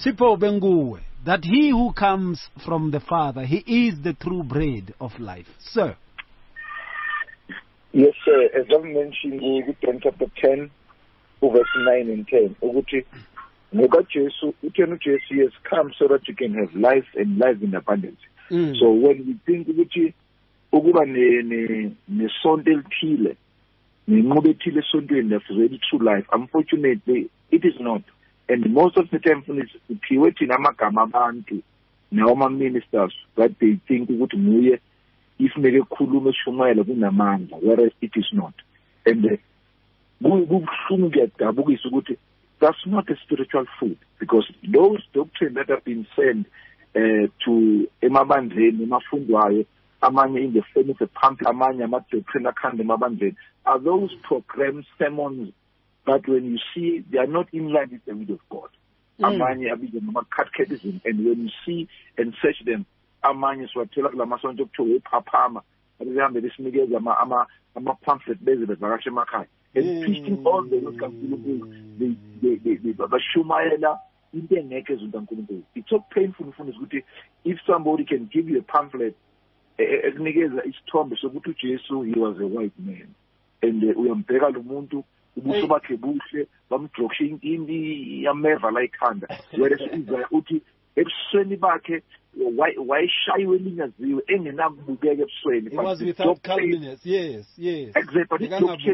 Sipho benguwe, that he who comes from the Father, he is the true bread of life. Sir. Yes, sir. As I mentioned in John chapter 10, verse 9 and 10, Jesus has come so that you can have life and life in abundance. So when we think ukuba nesonto elithile, nenqobe ethile esontweni that's ready true life, unfortunately, it is not. And most of the time, kuthiwe thina amagama abantu nawo ministers that they think ukuthi muye ifuneke ekhuluma eshumayela kunamandla, whereas it is not. And kubuhlungu kuyadabukisa ukuthi that's not a spiritual food, because those doctrines that have been sent to emabandleni emafundwayo, amanye in the form of a pamphlet, amanye amadoctrine akhanda emabandleni, are those programmed sermons that when you see, they are not in line with the will of God. Amanye abizwa ngama catechism, and when you see and search them, amanye siwathola kula masonto okuthiwa ephaphama, abehambe besinikeza ama-pamphlet beze bevakasha emakhaya. And preaching all the Lord kaNkulunkulu, bashumayela into engekho ezonto kaNkulunkulu. It's so painful mfundisi ukuthi if somebody can give you a pamphlet ekunikeza isithombe sokuthi uJesu, he was a white man, and uyambheka lo muntu ubuso bakhe buhle, bamdrokshe inkindi yameva la ikhanda, whereas uza uthi ebusweni bakhe wayeshayiwe elinyaziwe engenakubukeka ebusweni. It was without calmness. Yes. Exactly.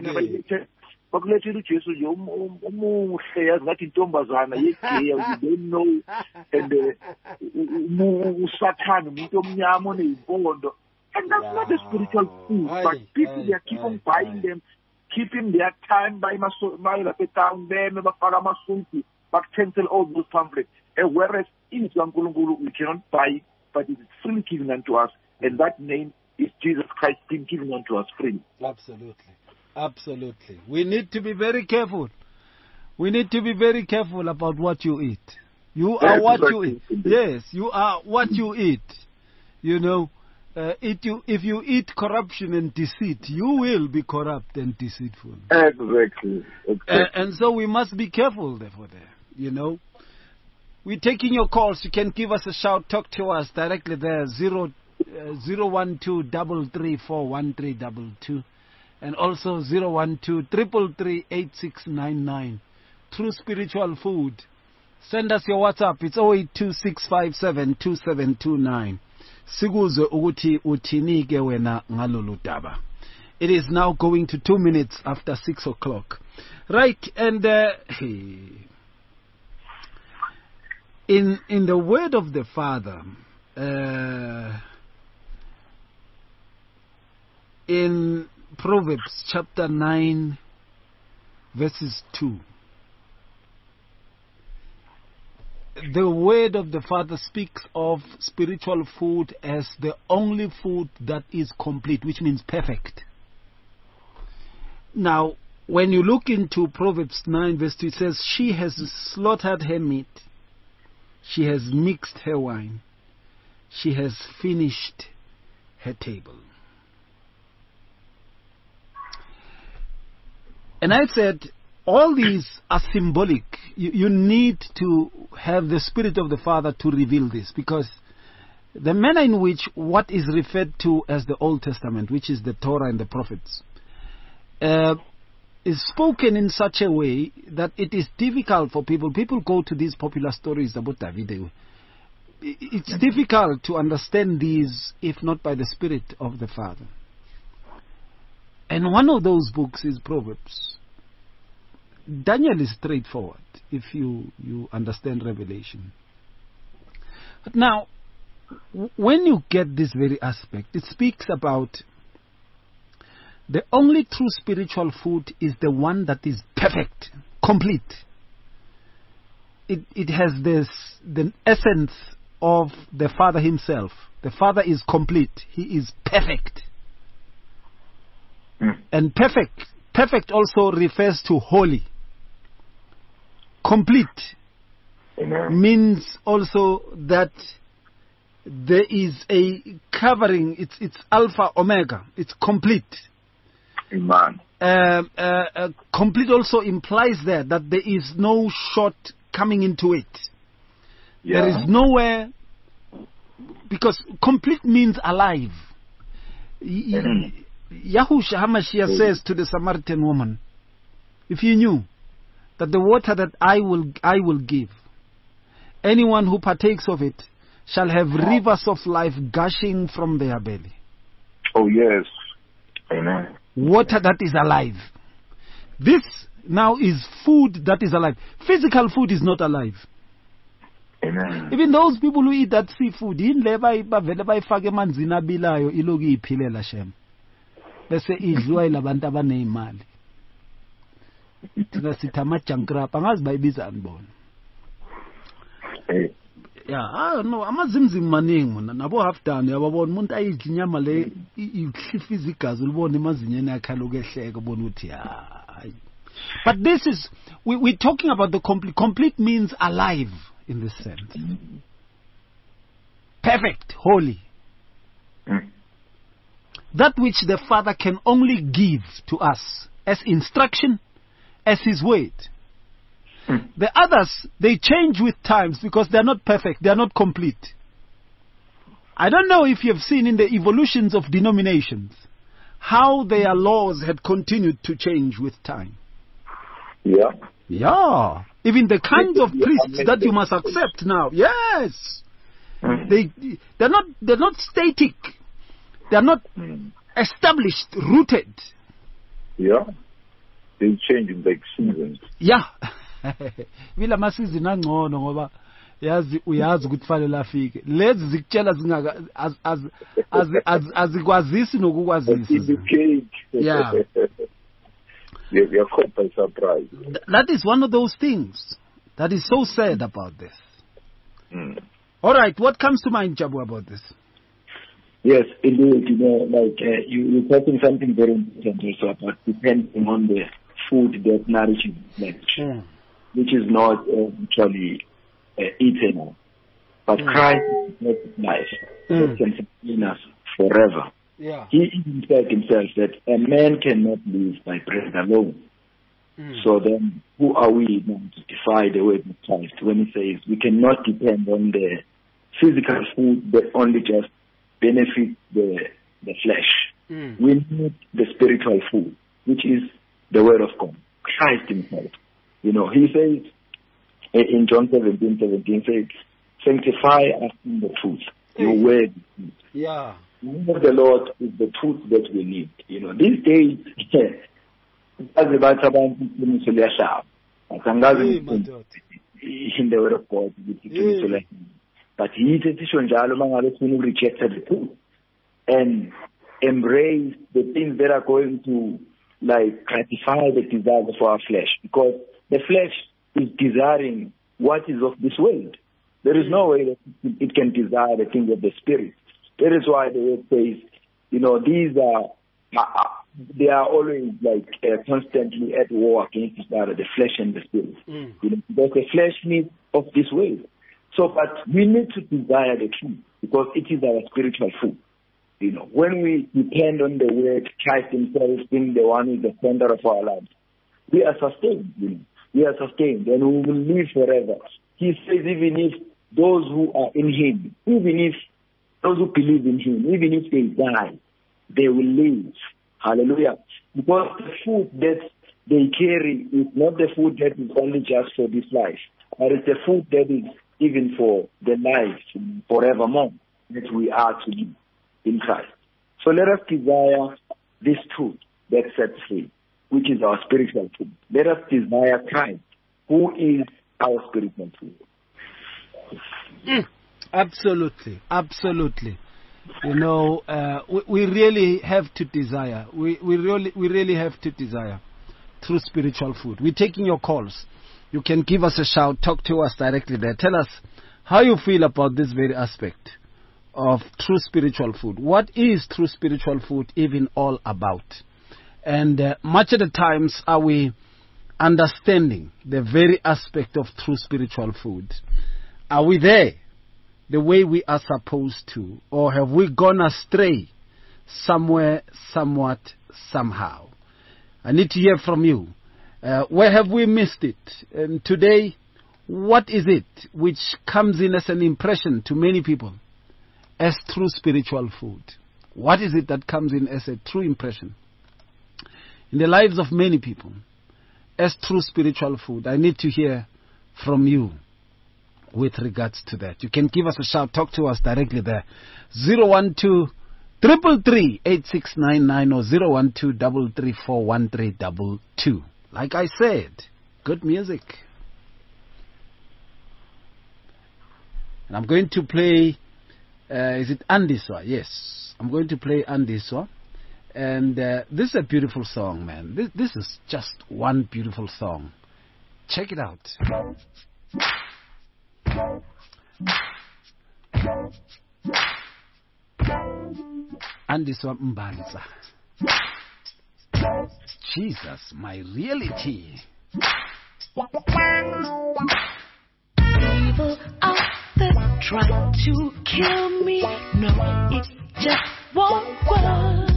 Bakulethela uJesu nje umuhle, yazi ngathi intombazana yegeya, you don't know, and usathana umuntu omnyama oneyimpondo, and that's not a spiritual food. But people, they keep on buying them, keeping their time by town, them bafaka amasuti, cancel all those pamphlets. And whereas in Nkulunkulu we cannot buy it, but it is freely given unto us, and that name is Jesus Christ being given unto us freely. Absolutely. We need to be very careful. We need to be very careful about what you eat. You are what you eat. Yes, you are what you eat. You know, if you eat corruption and deceit, you will be corrupt and deceitful. Exactly. And so we must be careful therefore there, you know. We're taking your calls. You can give us a shout. Talk to us directly there. 012-334-1322. And also 012-333-8699. True Spiritual Food. Send us your WhatsApp. It's 0826572729. Sikuze ukuthi uthinike wena ngalolu daba. It is now going to 2 minutes after 6 o'clock. Right, and in the word of the Father, in Proverbs chapter 9, verses 2, the word of the Father speaks of spiritual food as the only food that is complete, which means perfect. Now, when you look into Proverbs 9, verse 2, it says, she has slaughtered her meat, she has mixed her wine, she has finished her table. And I said, all these are symbolic. You need to have the Spirit of the Father to reveal this, because the manner in which what is referred to as the Old Testament, which is the Torah and the prophets, is spoken in such a way that it is difficult for people. People go to these popular stories about David. It's difficult to understand these if not by the Spirit of the Father. And one of those books is Proverbs. Daniel is straightforward if you understand Revelation. But now, when you get this very aspect, it speaks about the only true spiritual food is the one that is perfect, complete. It has the essence of the Father himself. The Father is complete. He is perfect. And perfect also refers to holy. Complete means also that there is a covering. It's Alpha, Omega. It's complete. Amen. Complete also implies that there is no short coming into it. There is nowhere, because complete means alive. Yahushua HaMashiach says to the Samaritan woman, if you knew that the water that I will give, anyone who partakes of it shall have rivers of life gushing from their belly. Oh yes. Amen. Water that is alive. This now is food that is alive. Physical food is not alive. Amen. Even those people who eat that seafood, bavele bayifaka emanzini abilayo iloku iphilela shem. Bese idliwa ilabantu abanezimali. Thina sithi ama-junkrap, angazi bayibizani bona. Yeah, no, amazimzim maningi mona nabo half done yababona umuntu ayidla inyama le ihlifiza igazi ulibona emazinyeni yakhe aloku ehleka ubona ukuthi hayi. But this is, we're talking about the complete. Complete means alive in this sense. Perfect, holy. That which the Father can only give to us as instruction, as His word. The others, they change with times because they're not perfect, they're not complete. I don't know if you have seen in the evolutions of denominations how their laws had continued to change with time. Yeah. Yeah. Even the kinds of priests that you must accept now. Yes. They're not static. They're not established, rooted. Yeah. They change in like seasons. Yeah. Vila masizini angcono ngoba yazi uyazi ukuthi fanele afike. Lezi zikutshela zingaka azikwazisi nokukwazisa. Yeah. You're caught by surprise. That is one of those things that is so sad about this. All right, what comes to mind, Jabu, about this? Yes, indeed. You know, like you're talking something very important also about depending on the food that nourishes the flesh, which is not actually eternal. But Christ is not life that can sustain us forever. Yeah. He even said himself that a man cannot live by bread alone. So then, who are we now to defy the word of Christ when he says we cannot depend on the physical food that only just benefits the flesh? We need the spiritual food, which is the word of God, Christ himself. You know, he says in John 17:17, says, sanctify us in the truth. Your word. Yeah. The word of the Lord is the truth that we need. You know, these days, in the word of God, but he is rejected the truth and embrace the things that are going to like gratify the desires of our flesh, because the flesh is desiring what is of this world. There is no way that it can desire the things of the spirit. That is why the word says, you know, these they are always like constantly at war against each other, the flesh and the spirit. You know, because the flesh needs of this world. So, but we need to desire the truth because it is our spiritual food. You know, when we depend on the word, Christ himself being the one who is the center of our lives, we are sustained. You know, we are sustained and we will live forever. He says, even if those who are in him, even if those who believe in him, even if they die, they will live. Hallelujah. Because the food that they carry is not the food that is only just for this life, but it's the food that is even for the life forevermore that we are to live in Christ. So let us desire this truth that sets free, which is our spiritual food. Let us desire Christ, who is our spiritual food. Absolutely, absolutely. You know, we really have to desire. We really have to desire through spiritual food. We're taking your calls. You can give us a shout. Talk to us directly there. Tell us how you feel about this very aspect of true spiritual food. What is true spiritual food even all about? And much of the times are we understanding the very aspect of true spiritual food? Are we there the way we are supposed to? Or have we gone astray somewhere, somewhat, somehow? I need to hear from you. Where have we missed it? And today, what is it which comes in as an impression to many people as true spiritual food? What is it that comes in as a true impression in the lives of many people as true spiritual food? I need to hear from you with regards to that. You can give us a shout, talk to us directly there. 012-333-8699 or 012-334-1322. Like I said, good music. And I'm going to play, is it Andiswa? Yes, I'm going to play Andiswa. And this is a beautiful song, man. This is just one beautiful song. Check it out. Andiswa Mbanza. Jesus, my reality. Evil out there trying to kill me. No, it just won't work.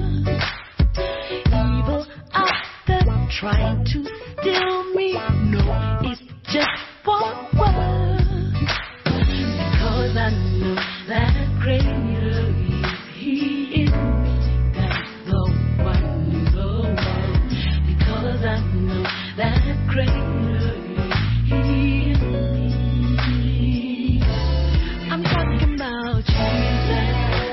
Evil out there trying to steal me. No, it just won't work. Because I know that greater is He in me than the one in the world. Because I know that greater is He in me. I'm talking about Jesus.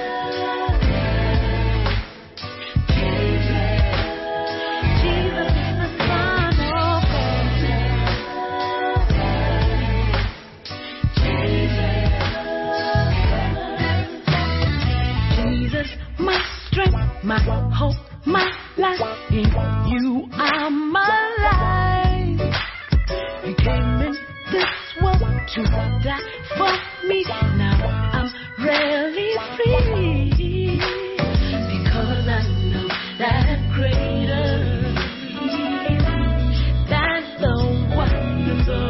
My hope, my life, in you I'm alive. You came in this world to die for me. Now I'm really free. Because I know that greater is that's the one in the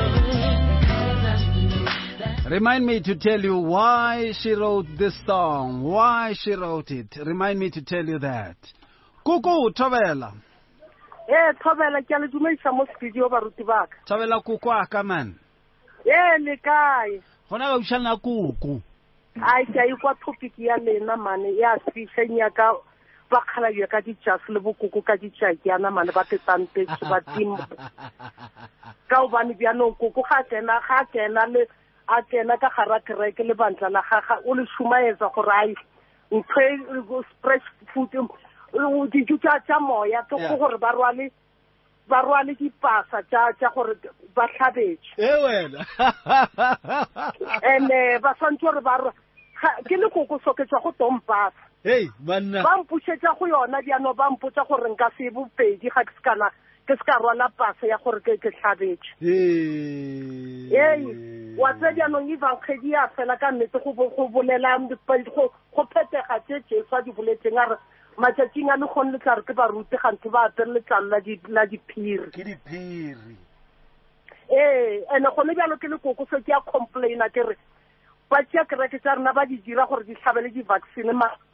world. Remind me to tell you why she wrote this song, why she wrote it. Remind me to tell you that. Kuku, Tavela. Tavela, ke a le dumedisa mo studio baruti ba ka. Tavela kuku aka man. Le kae? Gona ba ushana kuku. Ai ke a ikwa topic ya lena mane ya sishenya ka ba khala ya ka ditjasi le bokuku ka ditjaki yana mane ba tetante ba tim. Ka o bane bya no kuku ga kena le a kena ka gara kereke le bantla la gaga o le shumaetsa gore ai ntwe go spread food o di jutsa tsa moya to gore ba rwale dipasa tsa gore ba tlhabetse wena ene ba santse gore ba ke le koko soketsa go tompasa banna ba mpushetsa go yona diano ba mpotsa gore nka se bopedi ga ke ska rwala pasa ya gore ke tlhabetse wa tsedi anong evangeli ya fela ka nnete go bolela go phethega tse fa di boletseng a re matšatšing a le kgone le tla re ke baruti gantse ba apere letlalo la diphiri ke diphiri ene gone bjalo ke le koko se ke ya complaina ke re ba tšea kereke tša rena ba di dira gore di tlhabele di-vaccine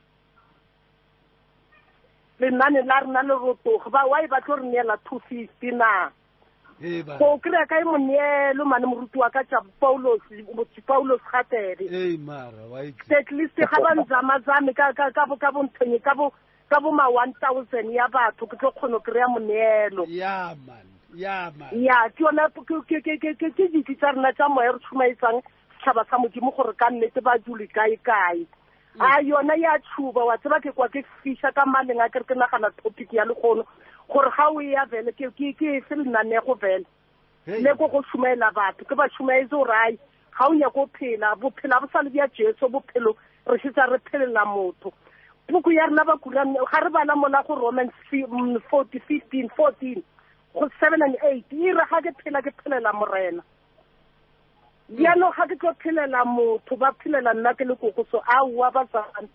lenane la rena le rotoge ba wa e batlo re neela 250 na go kry-a ka e moneelo mane moruti wa ka tša paulos gatede at least ga ba nzamazame ka bonthonye ka bo ma 1,000 ya batho ke tlo kgone kry-a moneelo ya ke yona ke diti tša rena tša moya re tšhumaetsang setšhaba sa modimo gore ka nnete ba jule kae a yona ya tšhuba wa tseba ke kwa ke fiša ka maleng a kere ke nagana topic ya lekgono gore ga o ya vele ke se lenanego vele le go šumaela batho ke ba šumaetse gore ai ga o nyako phela bophela bo sa le bja jesu bophelo re šetša re phelela motho puku ya rena ba kulang ga re bala mola go Romans 15:14 go 7 and 8 e re ga ke phela ke phelela morena diano ga ke tlo phelela motho ba phelela nna ke le koko so aowa ba tsana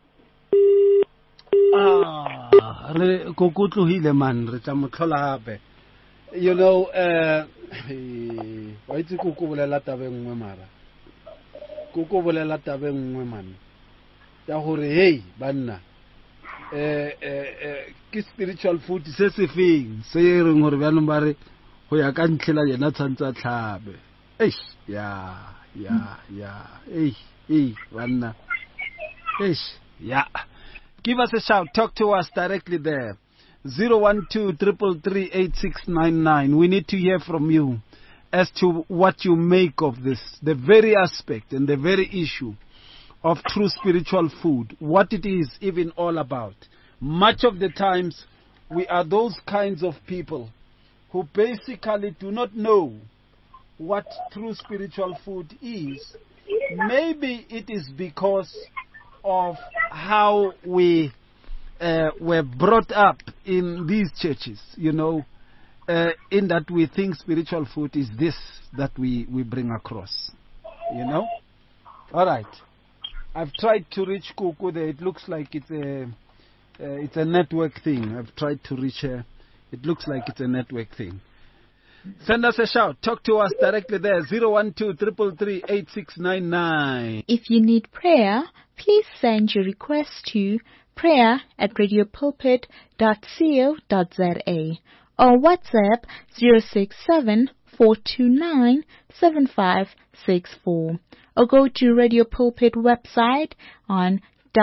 re koko tlohile man re tla motlhola gape you know wa itse koko bolela tabe nngwe mara koko bolela tabe nngwe man ya gore hey banna ke spiritual food se se feng se reng gore bjanong ba re go ya ka ntlhela yena tshwantse a tlhabe Yeah. Wanna. Yeah. Give us a shout. Talk to us directly there. 012-333-8699. We need to hear from you as to what you make of this, the very aspect and the very issue of true spiritual food, what it is even all about. Much of the times, we are those kinds of people who basically do not know what true spiritual food is. Maybe it is because of how we were brought up in these churches, in that we think spiritual food is this that we bring across, All right. I've tried to reach Kuku there. It looks like it's a network thing. I've tried to reach her. It looks like it's a network thing. Send us a shout. Talk to us directly there. 012-333-8699. If you need prayer, please send your request to prayer@radiopulpit.co.za or WhatsApp 067-429-7564 or go to Radio Pulpit website on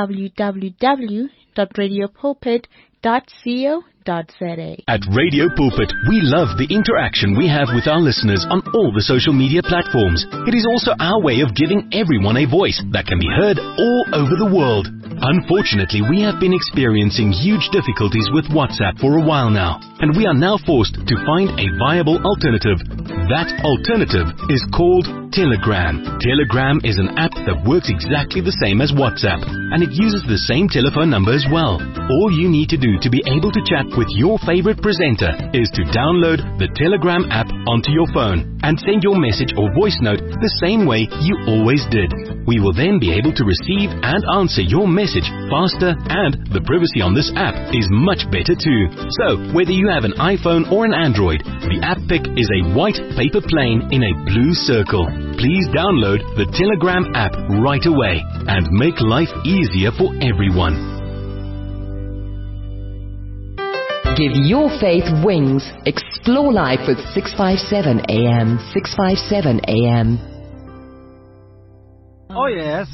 www.radiopulpit.co.za. At Radio Pulpit, we love the interaction we have with our listeners on all the social media platforms. It is also our way of giving everyone a voice that can be heard all over the world. Unfortunately, we have been experiencing huge difficulties with WhatsApp for a while now, and we are now forced to find a viable alternative. That alternative is called Telegram. Telegram is an app that works exactly the same as WhatsApp, and it uses the same telephone number as well. All you need to do to be able to chat with your favorite presenter is to download the Telegram app onto your phone and send your message or voice note the same way you always did. We will then be able to receive and answer your message faster, and the privacy on this app is much better too. So, whether you have an iPhone or an Android, the app pic is a white paper plane in a blue circle. Please download the Telegram app right away and make life easier for everyone. Give your faith wings. Explore life with 657 AM. 657 AM. Oh yes.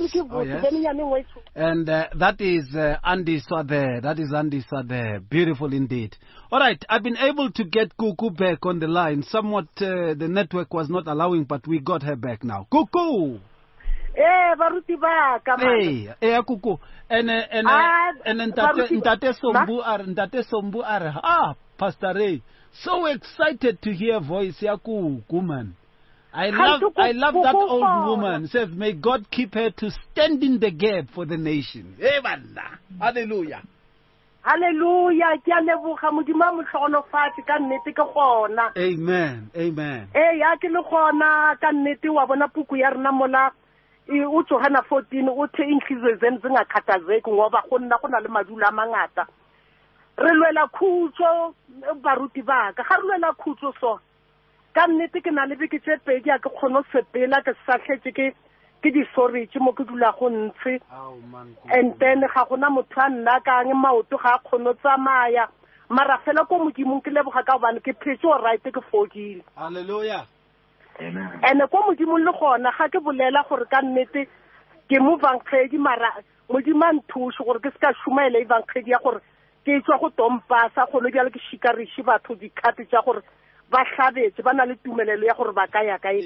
And that is Andy Swade. That is Andy Swade. Beautiful indeed. All right, I've been able to get Kuku back on the line. Somewhat the network was not allowing, but we got her back now. Kuku! Hey, Kuku. And Ntate Sombu are, Pastor Ray, so excited to hear voice ya Kuku, man. I love that old woman. Says, may God keep her to stand in the gap for the nation. Hallelujah. Hallelujah. Amen. Amen. U Johana 14 o the inhliziyo zenu zingakhathazeki ngoba khona le madula amangata re lwela khutso baruti ba ka ga re lwela khutso so ka nnete ke na le beke tse pedi a ke khono sepela ke sahletse ke di storage mo ke dula go ntse and then ga gona motho a nna ka nge maoto ga khono tsamaya mara fela ko modimong ke leboga ka bana ke phetse o right ke fogile. Hallelujah. And ko modimo le gona ga ke bolela gore ka nnete ke mo bankhedi mara modimo nthuso gore ke ska shumaela bankhedi ya gore ke tswa go tompasa go le bjale ke shikarishi batho dikhate tsa gore ba hlabetse ba na le tumelelo ya gore ba ka ya kae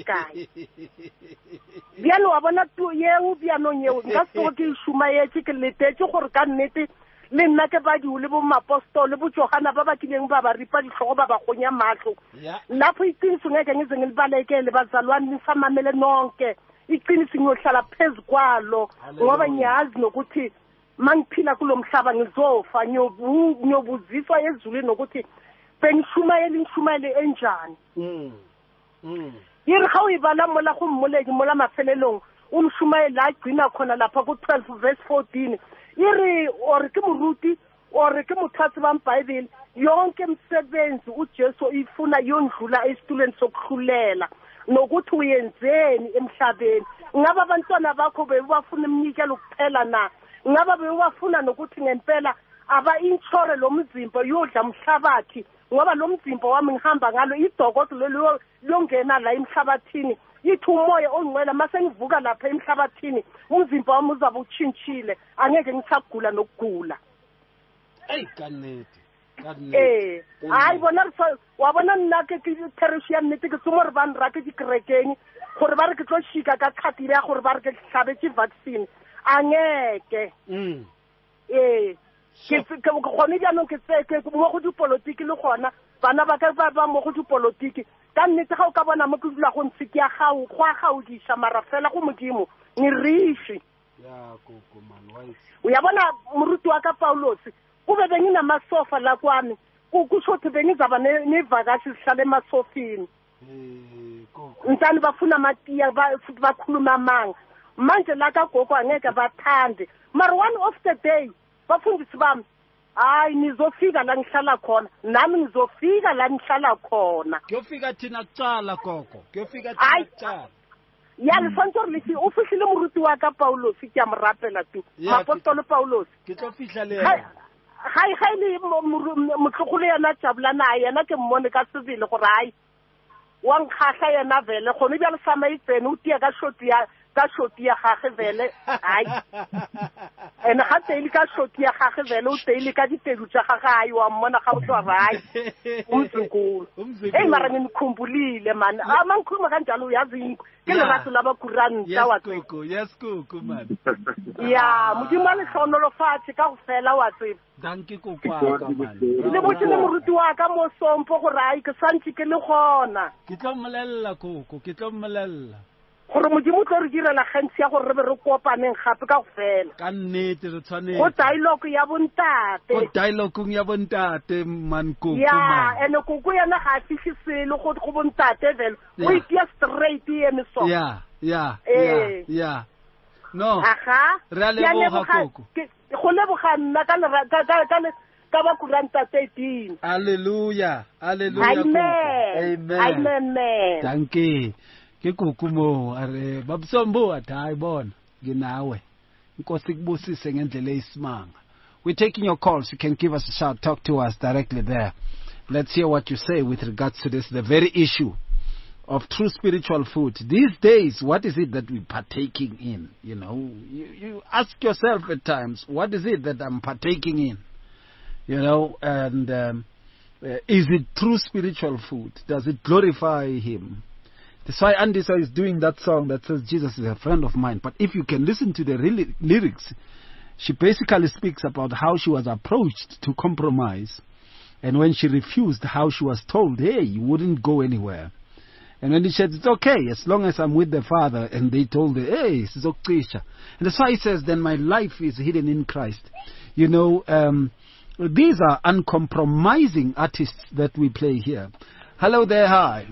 bjalo wa bona tu yeo bjanong yeo nka se go ke shumaetse ke letetse gore ka nnete le nna ke ba di le bo mapostole bo Johana ba ba kileng ba ba ripa ditlhogo ba ba gonya matlo lapho iqiniso ngeke ngize ngilibalekele bazalwane nisamamele nonke iqiniso ngiyohlala phezukwalo ngoba ngiyazi nokuthi mangiphila kulomhlaba ngizofa nyobuziswa ezulwini nokuthi bengishumayele enjani yiri ga o ibala mola go mmoledi mola mafelelong umshumayela agcina khona lapha ku 12 verse 14 iri or ke moruti or ke mothatsi ba mBhayibheli yonke umsebenzi uJesu ifuna yondlula esitulweni sokuhlulela nokuthi uyenzeni emhlabeni ngaba abantwana bakho bebafuna imnikelo kuphela na ngaba bebafuna nokuthi ngempela aba inchore lo mzimba yodla umhlabathi ngoba lo mzimba wami ngihamba ngalo idokodo longena la emhlabathini ithi umoya ongcwele mase ngivuka lapha emhlabathini umzimba wami uzabe uchintshile angeke ngisagula nokugula kaneti hayi bona wabona nna ke parish ya nnete ke tsomore ba nra ke dikerekeng gore ba re ke tlo shika ka kgatile ya gore ba re ke tlhabetse vaccine angeke ke gone jaanong ke mo go dipolotiki le gona bana ba ka ba mo go dipolotiki ka nnete ga o ka bona mo ke dula go ntse ke ya gago go a gaodisa mara fela go modimo ni rishi o ya bona moruti wa ka Paulos kube benginamasofa la kwami kusho bengizaba nevakashi sihlale emasofini ntani bafuna matiya bakhuluma amanga manje la kagogo angeke bathande mara one of the day bafundisi bami hayi nizofika la ngihlala khona nami ngizofika la ngihlala khona kuyofika thina kucala gogo kuyofika thina kucala ya lefantsore lesi o fihlile moruti wa ka Paulos ke a morapela tu apostolo Paulos ke tlo fihla le hai le motlogolo yana tjabulana yana ke mmone ka sebele gore hai wa nkgahla yana vele gone bja le samaitsene o tia ka shoti ya gage vele hai ene ga teile ka shoti ya gage vele o teile ka ditedu tša gage hai wa mmona ga o tswa rai umzukulu mara ngikhumbulile man mangikhuluma kanjalo uyazi ke lerato la bakuranta wa yes koko man ya modimo a letlhonolo fatshe ka go fela wa tseba danke kokwaka man le botsele moruti wa ka mo sompo gore ai ke santse ke le gona ke tlo mmolella koko ke tlo mmolella gore modimo tlo re direla gantsi ya gore re be re kopaneng gape ka go fela ka nnete re tshwanetse go dialogue ya bontate go dialogue ya bontate man koko ya ene koko yana ga fihle selo go bontate vele o itia straight ene so ya no aha re a leboga koko go leboga nna ka ba kuranta 13 hallelujah amen danke ke koko mo are babsombo athi bona nginawe inkosi kubusise ngendlela eyisimanga. We're taking your calls. You can give us a shout, talk to us directly there. Let's hear what you say with regards to this, the very issue of true spiritual food. These days, what is it that we're partaking in? You know, you ask yourself at times, what is it that I'm partaking in? You know, and is it true spiritual food? Does it glorify Him? That's why Andisa is doing that song that says Jesus is a friend of mine. But if you can listen to the lyrics, she basically speaks about how she was approached to compromise. And when she refused, how she was told, hey, you wouldn't go anywhere. And when she said, it's okay, as long as I'm with the Father. And they told her, hey, it's okay. And that's why he says, then my life is hidden in Christ. You know, these are uncompromising artists that we play here. Hello there, hi.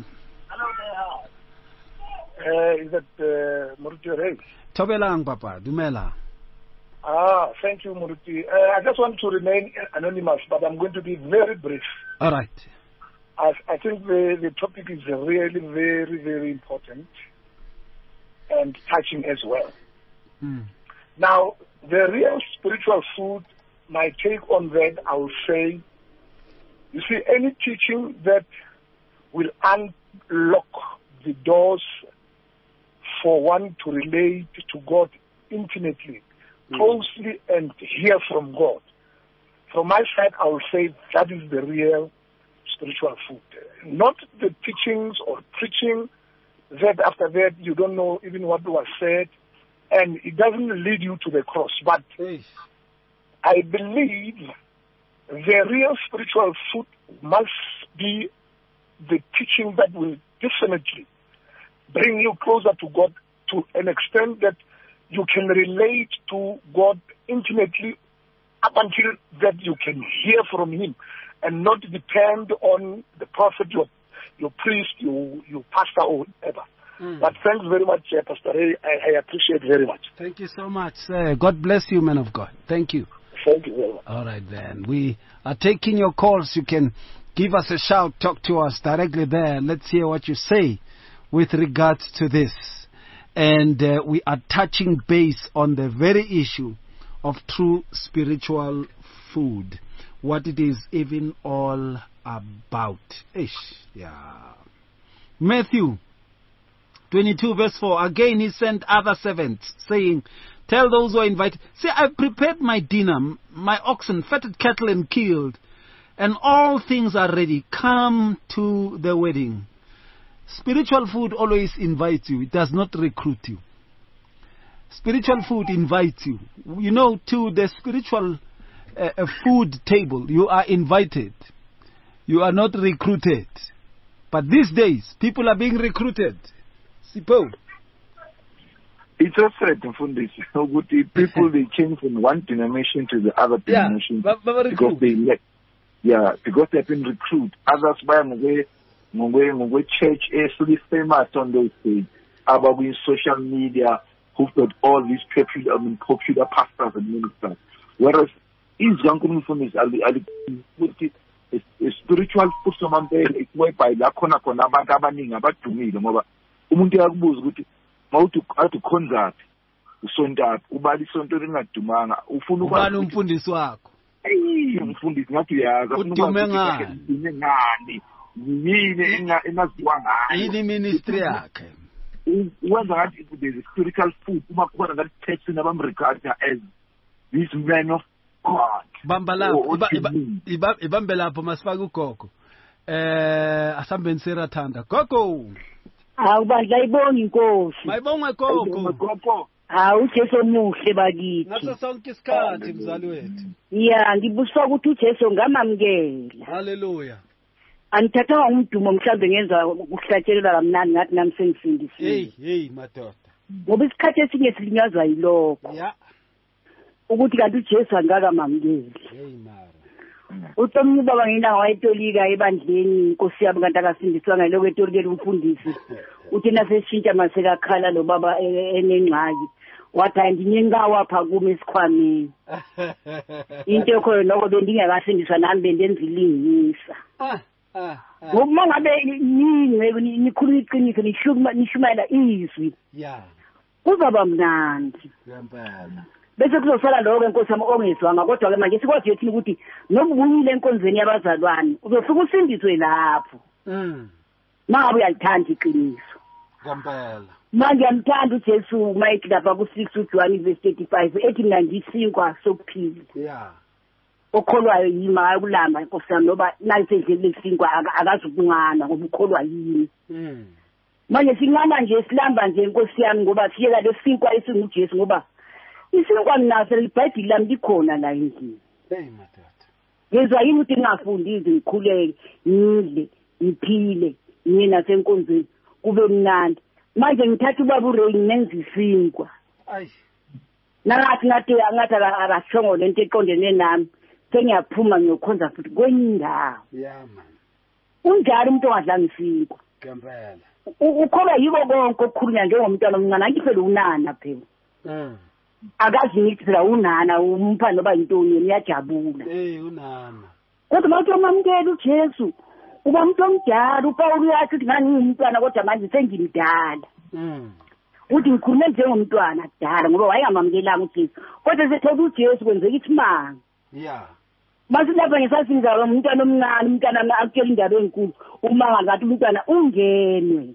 Is that Muruti Ray? Tobelang, Papa. Dumela. Thank you, Muruti. I just want to remain anonymous, but I'm going to be very brief. All right. I think the topic is really very, very important and touching as well. Now, the real spiritual food, my take on that, I will say, you see, any teaching that will unlock the doors for one to relate to God intimately, closely, and hear from God. From my side, I will say that is the real spiritual food. Not the teachings or preaching that after that you don't know even what was said, and it doesn't lead you to the cross. But I believe the real spiritual food must be the teaching that will definitely bring you closer to God to an extent that you can relate to God intimately up until that you can hear from Him and not depend on the prophet, your priest, your pastor or whatever. But thanks very much, Pastor Ray. I appreciate very much. Thank you so much, sir. God bless you, man of God. Thank you. Thank you very much. All right, then. We are taking your calls. You can give us a shout, talk to us directly there. Let's hear what you say with regards to this. And we are touching base on the very issue of true spiritual food. what it is even all about. Yeah. Matthew 22 verse 4. Again he sent other servants, saying, tell those who are invited. See, I've prepared my dinner, my oxen, fatted cattle and killed, and all things are ready. Come to the wedding. Spiritual food always invites you. It does not recruit you. Spiritual food invites you. You know, to the spiritual food table, you are invited. You are not recruited. But these days, people are being recruited. Sipo. It's a threat, Mfundisi. People, they change from one denomination to the other denomination because because they've been recruited. Others by church is really famous on those things. About in social media, who've got all these popular pastors and ministers. Whereas is young Mfundisi a spiritual food it's whereby la khona abantu abaningi abadumile ngoba umuntu uyakubuza ukuthi mawuthi concert usontapi ubali isonto lingadumanga ufuna ubani umfundisi wakho umfundisi ngathi uyazi udume ngani yini engaziwa ngayo yini ministry yakhe wenza ngathi there's a spiritual food uma kukhona ngathi text nabamregard as these men of God. Bamba lapho ibambe lapho masifaka ugogo asambeni serathanda gogo awubandla ibonga inkosi mayibonga gogo uJesu omuhle bakithi ngaso sonke isikhathi mzali wethu ngibuswa ukuthi uJesu ngamamkela haleluya angithatha umdumo mhlambe ngenza ukuhlatshelela kamnandi ngathi nami sengisindisiwe hey madoda ngoba isikhathi esinye silinyazwa yilokho ukuthi kanti uJesu angakamamkeli uTomni baba ngina wayetolika ebandleni inkosi yabo kanti akasindiswa ngaloko etolikela umfundisi uthi naseshintsha masekakhala lo baba enengxaki wathi andinyengawa pha kuma esikhwameni into khona noko bendingakasindiswa nami bendenza ilingisa ngoba ngabe nikhuluma iqiniso nishumayela izwi kuzaba mnandi ngempela bese kuzosala lokho enkosi yami ongezwanga kodwa ke manje sikwazi yethini ukuthi nobuyile enkonzweni yabazalwane uzofika usindiswe lapho ngabe uyalithanda iqiniso ngempela manje ngiyamthanda uJesu Mike lapha ku6 John verse 35 ethi mina ngisinkwa sokuphila okholwayo yima akulamba inkosi yami noba nalisendlele lesinkwa akazukungana ngoba ukholwa yini manje singana nje silamba nje inkosi yami ngoba siyela lesinkwa esinguJesu ngoba isinkwa naso iBhayibheli lami likhona la endlini madoda ngezwa yini ukuthi ngingafundi ngikhuleke ngidle ngiphile mina senkonzweni kube mnandi manje ngithatha ubaba uRay nenza isinkwa ngathi akashongo lento eqondene nami sengiyaphuma ngiyokhonza futhi kwenye indawo man unjalo umuntu ongadlanga isinkwa ngempela ukhola yiko konke okukhulunywa njengomntwana omncane angifele unana phela akazi ngithi phela unana umpha noba yintoni niyajabula unana kodwa mawuthi umamkela uJesu uba umuntu omdala uPaul uyathi ukuthi ngani ngumntwana kodwa manje sengimdala uthi ngikhulume njengomntwana kudala ngoba wayengamamukelanga uJesu kodwa sethola uJesu kwenzeka isimanga mase lapha ngesasinza lo umntwana omncane umntwana akutshela indaba enkulu umanga ngathi umntwana ungenwe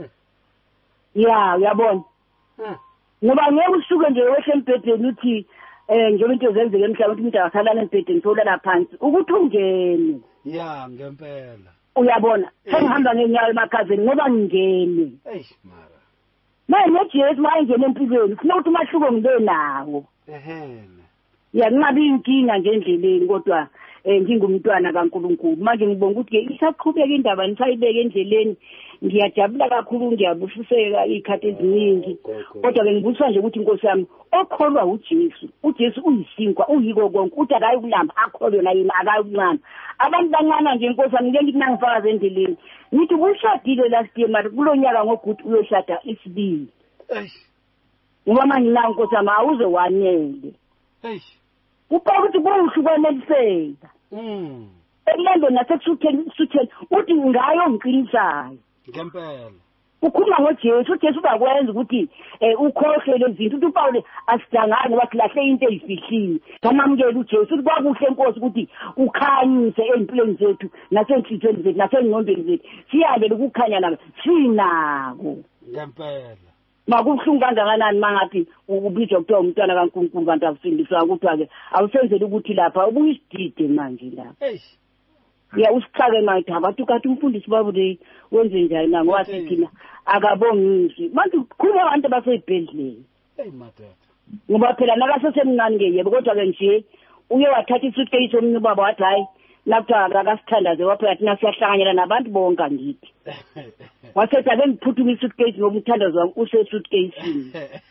uyabona ngoba ngeke usuke nje wehle embhedeni uthi njengoba into zenzeke emhlabeni ukuthi umuntu akasalala embhedeni solala phansi ukuthi ungene ngempela uyabona sengihamba ngenyawo emakhazeni ngoba ngingene manje noJesu mayengena empilweni ufuna ukuthi umahluko ngibe nawo ngingabi inkinga ngendleleni kodwa ngingumntwana kaNkulunkulu manje ngibonga ukuthi ke isaqhubeka indaba nisayibeka endleleni ngiyajabula kakhulu ngiyabusiseka ikhathi eziningi kodwa ke ngibuswa nje ukuthi inkosi yami okholwa uJesu uyisinkwa uyiko konke uthi akayikulamba akholwe na yena akayikunqana abantu bancane nje inkosi yami ngeke ngithi nangifaka endleleni ngithi kushadile last year mara kulonyaka ngoguthi uyoshada isibili ngoba manje la inkosi yami awuze wanele uqala ukuthi kuhlukaneliseka ekulando nasekusutheni uthi ngayo ngiqinisayo ngempela ukhuluma ngoJesu uJesu uzakwenza ukuthi ukhohle lezi zinto uthi uPaul asidangani wathi lahle into eyifihlile samamukela uJesu uthi kwakuhle Nkosi ukuthi ukhanyise empilweni zethu nasenhlizweni zethu nasengqondweni zethu siyabe ukukhanya nabo sinako ngempela makuhlungu kangakanani mangathi ubizwa kuthiwa umntwana kaNkulunkulu kanti akusindiswa ukuthiwa ke awusenzeli ukuthi lapha ubuyisidide manje lapha ya usichake manje abantu kathi umfundisi babule wenze njani na ngoba thina akabongisi manje khulu abantu baseyibhedlela madodana ngoba phela nakasesemncane ke yebo kodwa ke nje uye wathatha isuitcase omnye baba wathi hayi nakuthiwa akasithandaze waphela thina siyahlanganyela nabantu bonke ngithi wasethi ake ngiphuthuma isuitcase ngoba umthandazo wami usesuitcase-ini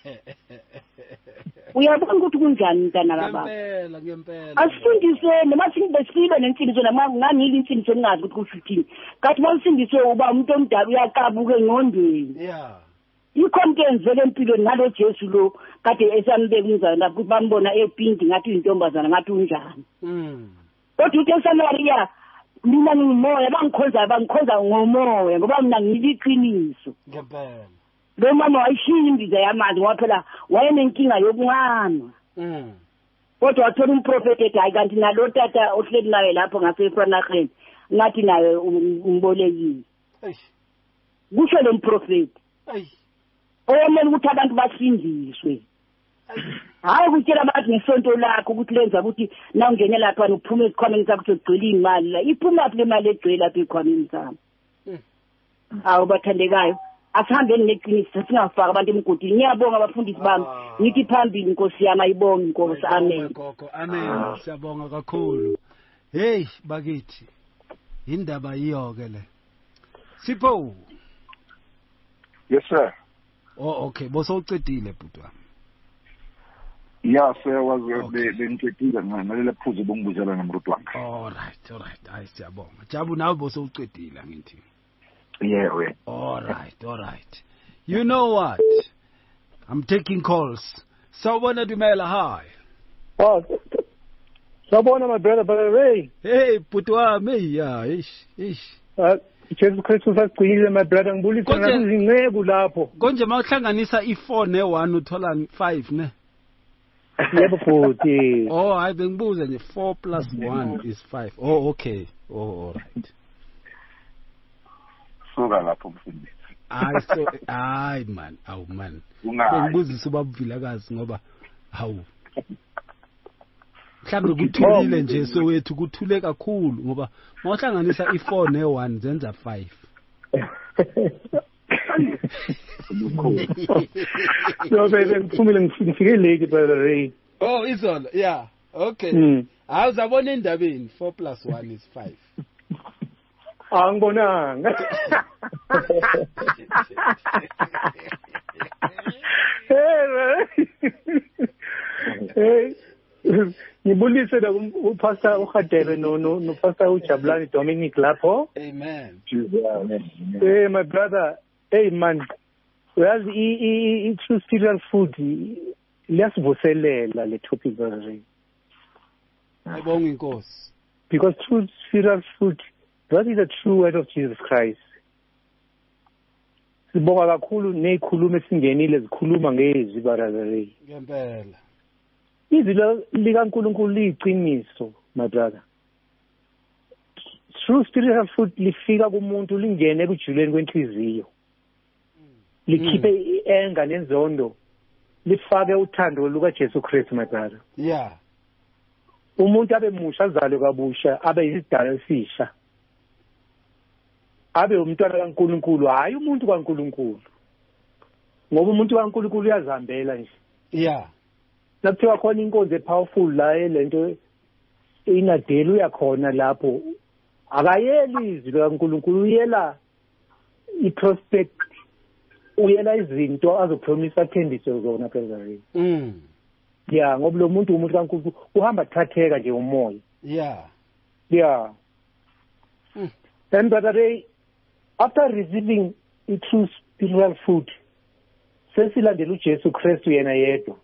uyabona ukuthi kunjani mntana kababa ngempela asifundiseni masingibesibe nensindiso ngangile insindiso engazi ukuthi kusho uthini kanti masifundiswe uba umuntu omdala uyaqabuka engqondweni yikho into enzeke empilweni ngalo Jesu lo kade esambeka umzana lapho bambona epindi ngathi intombazana ngathi unjani kodwa uthi eSamaria mina ngimoya bangikhonza ngomoya ngoba mina ngiliqiniso ngempela lo mama wayishiya imbiza yamanzi waphela wayenenkinga yokunqama kodwa wathola umprofeti ethi hayi kanti nalo tata ohleli naye lapho ngaseFranakhen ngathi naye umbolekile kusho lo mprofeti oyemela ukuthi abantu basindiswe hayi ukutshela abantu ngesonto lakho ukuthi lenza ukuthi na ungene lapha uphume ezikhwameni zakho kugcwele imali la iphuma le mali egcwele lapha ezikhwameni zami awu bathandekayo asihambeni neqiniso singafaka abantu emgodini ngiyabonga abafundisi bami ngithi phambili Nkosi yami ayibonge Nkosi amen gogo amen siyabonga kakhulu hey bakithi indaba yiyo ke le Sipho yes sir okay bosowucedile bhuti wami yeah sir bengicedile ngale phuzu bongibuzela nomruti wami all right hayi siyabonga Jabu nawe bosowucedile ngithi yeah all right you know what I'm taking calls sawubona Dumela hi sawubona my brother hey bhuti wami yeah ish Jesus Christ usagcile my brother ngibulisa ngakuzinceku lapho konje mawuhlanganisa i4 ne1 uthola 5 ne yebo futhi hayi bengibuza nje 4 plus 1 is 5 okay all right soka lapho mfundisi hayi man bengibuzisa ubabvilakazi ngoba hawu mhlawumbe kuthulile nje sowethu kuthule kakhulu ngoba mawuhlanganisa i4 ne1 zenza 5 so baby ngiphumile ngifike late brother Ray izolo yeah okay awuzabona endabeni 4 plus 1 is 5 angibonanga hey ngibulise la upastor uHadebe no pastor uJabulani Dominic lapho amen hey my brother hey man uyazi I true spiritual food liyasivuselela le topic brother ayibonga inkosi because true spiritual food that is the true word of Jesus Christ sibonga kakhulu nezikhuluma esingenile zikhuluma ngezwi brother ngempela izwi likaNkulunkulu liyiqiniso my brother true spiritual food lifika kumuntu lingene ekujuleni kwenhliziyo likhiphe enga nenzondo lifake uthando luka Jesu Christ my brother yeah umuntu abe musha azalwe kabusha abe isidala esisha abe umntwana kaNkulunkulu hayi umuntu kaNkulunkulu ngoba umuntu kaNkulunkulu uyazihambela nje yeah nakuthiwa khona inkonzo epowerful la lento inadeli uyakhona lapho akayeli izwi likaNkulunkulu uyela iprospect uyela izinto azopromise athembise zona phela yeah ngoba lo muntu umuntu kaNkulunkulu uhamba thatheka nje umoya yeah and brother after receiving the true spiritual food sesilandela uJesu Kristu yena yedwa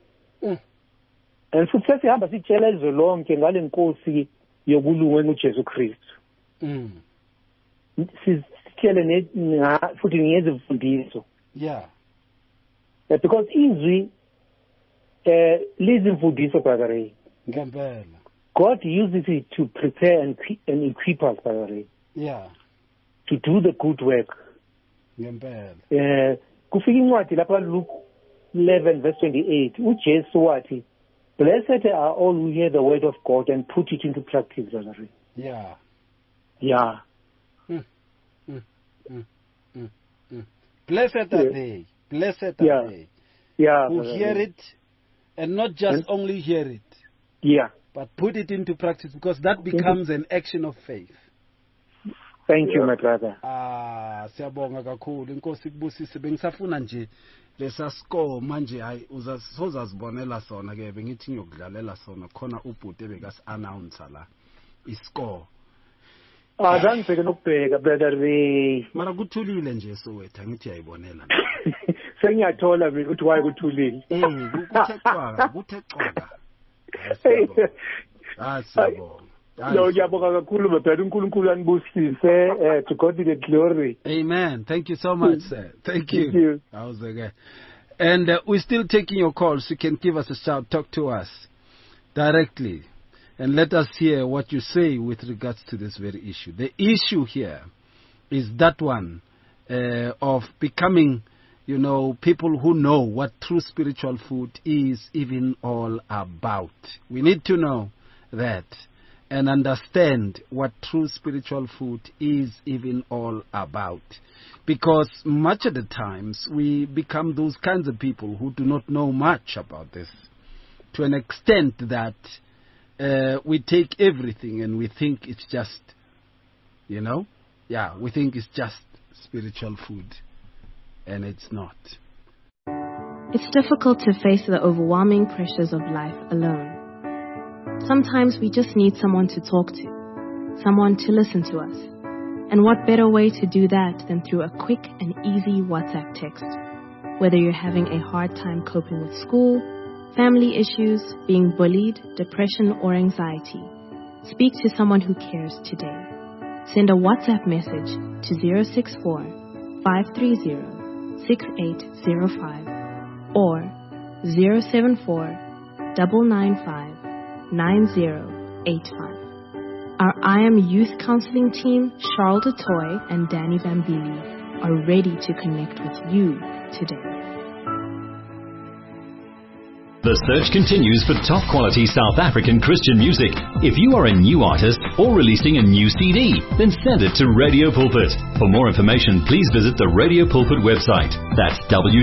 and futhi sesihamba sitshela izwe lonke ngale nkosi yokulunga uJesu Kristu usitshele futhi ngiyenze imfundiso. Yeah. Because izwi lizimfundiso, Brother Ray. Ngempela. God uses it to prepare and equip us, Brother Ray. Yeah. To do the good work. Ngempela. Kufika incwadi lapha Luke 11 verse 28. uJesu wathi, blessed are all who hear the word of God and put it into practice, Brother Ray. Yeah. Yeah. Blessed are they. Blessed are they. Yeah. Who hear it and not just only hear it. Yeah. But put it into practice, because that becomes an action of faith. Thank you, my brother. Siyabonga kakhulu. Inkosi kubusise. Bengisafuna nje lesa score manje hayi uzazibonela sona ke bengithi ngiyokudlalela sona khona ubhuti bekas announce la iscore. Azange nokubheka, Brother Ray. Mara kuthulile nje Soweto ngithi ayibonela. Sengiyathola ukuthi why kuthulile. Kuthe xwaka. Siyabonga. Lo ngiyabonga kakhulu mabheka uNkulunkulu anibusise, to God be the glory. Amen. Thank you so much, sir. Thank you. How's it? And we're still taking your calls. You can give us a shout, talk to us directly, and let us hear what you say with regards to this very issue. The issue here is that one of becoming, people who know what true spiritual food is even all about. We need to know that and understand what true spiritual food is even all about. Because much of the times we become those kinds of people who do not know much about this, to an extent that we take everything and we think it's just, we think it's just spiritual food, and it's not. It's difficult to face the overwhelming pressures of life alone. Sometimes we just need someone to talk to, someone to listen to us. And what better way to do that than through a quick and easy WhatsApp text? Whether you're having a hard time coping with school, family issues, being bullied, depression, or anxiety, speak to someone who cares today. Send a WhatsApp message to 064 530 6805 or 074 995 9085. Our I Am Youth Counseling team, Charles DeToy and Danny Vambili, are ready to connect with you today. The search continues for top-quality South African Christian music. If you are a new artist or releasing a new CD, then send it to Radio Pulpit. For more information, please visit the Radio Pulpit website. That's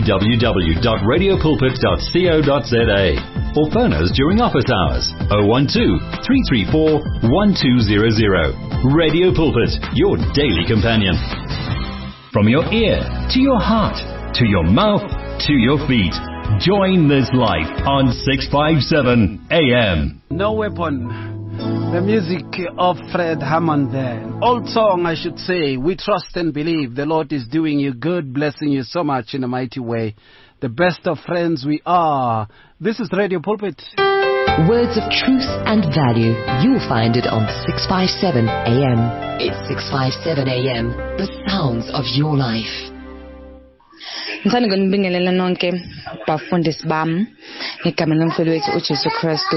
www.radiopulpit.co.za. Or phone us during office hours, 012-334-1200. Radio Pulpit, your daily companion. From your ear, to your heart, to your mouth, to your feet. Join this life on 657 AM. No Weapon, the music of Fred Hammond there. Old song, I should say. We trust and believe the Lord is doing you good, blessing you so much in a mighty way. The best of friends we are. This is Radio Pulpit. Words of truth and value. You'll find it on 657 AM. It's 657 AM. The sounds of your life. Ngithanda ukunibingelela nonke bafundisi bami ngegama lomfowethu uJesu Kristu.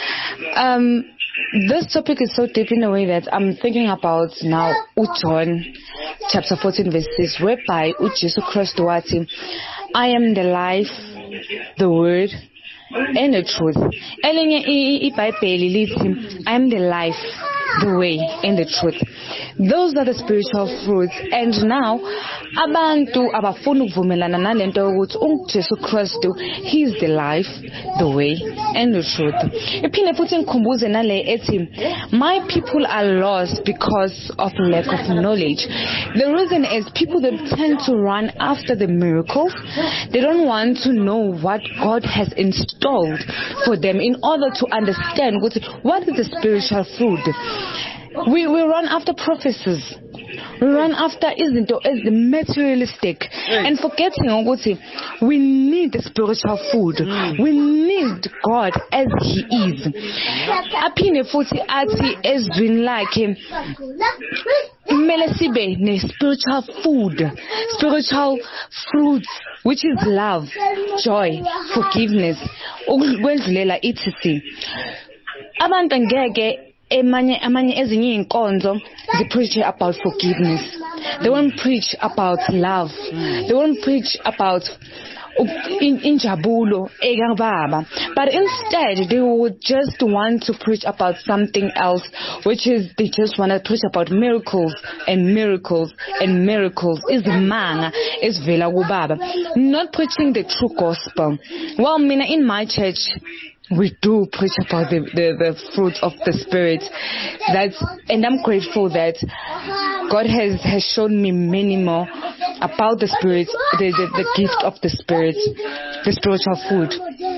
This topic is so deep in a way that I'm thinking about now John chapter 14 verse 6, whereby uJesu Kristu wathi, I am the life, the word, and the truth. Elinye iBhayibheli lithi, I am the life, the way, and the truth. Those are the spiritual fruits. And now, abantu abafuna ukuvumelana nalento ukuthi uJesu Kristu, he is the life, the way, and the truth. Iphinde futhi ngikhumbuze nale ethi, my people are lost because of lack of knowledge. The reason is people that tend to run after the miracles. They don't want to know what God has installed for them in order to understand what is the spiritual food. We run after prophecies. run after izinto as the materialistic and forgetting ukuthi we need the spiritual food. We need God as He is. Aphinde futhi athi ezwini lakhe kumele sibe ne spiritual food, spiritual fruits, which is love, joy, forgiveness. Ukwedlulela ithi abantu ngeke amanye ezinye inkonzo they preach about forgiveness. They won't preach about love. They won't preach about injabulo ekababa, but instead they would just want to preach about something else, which is they just want to preach about miracles and miracles and miracles. Is manga is vela kubaba, not preaching the true gospel. Well, mina in my church we do preach about the fruit of the Spirit. And I'm grateful that God has shown me many more about the Spirit, the gift of the Spirit, the spiritual food.